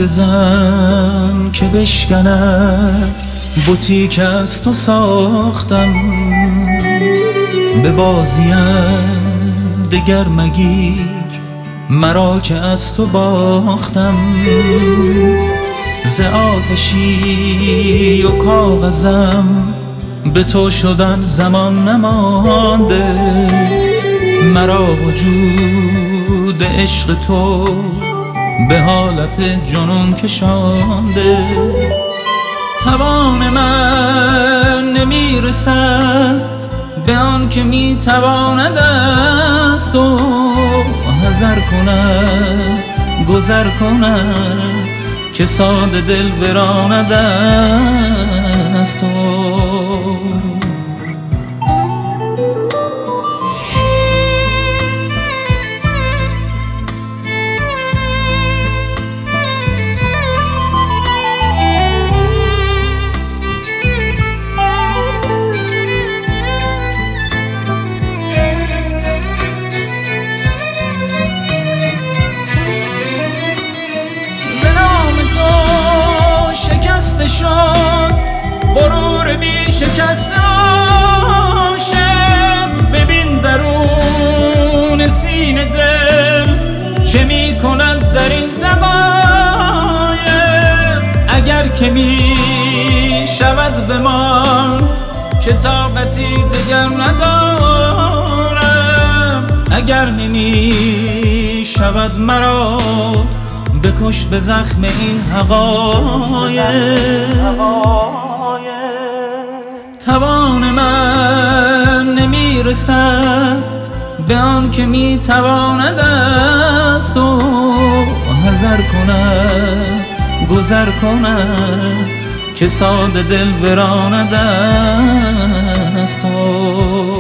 بزن که بشکند بتی که از تو ساختم. به بازیم دگر مگیر مرا که از تو باختم. ز آتشی و کاغذم به تو شدن زمان نمانده. مرا وجود عشق تو به حالت جنون کشانده. توان من نمیرسد به آن که میتواند از تو حذر کند گذر کند که ساده دل براند از تو. شد غرور بی شکسته عاشق. ببین درون سینه دل چه می کند در این دقایق. اگر که می شود به من که طاقتی دگر ندارم. اگر نمی شود مرا بکش به زخم این حقایق. توان من نمیرسد به آن که میتواند از تو حذر کند گذر کند که ساده دل براند از تو.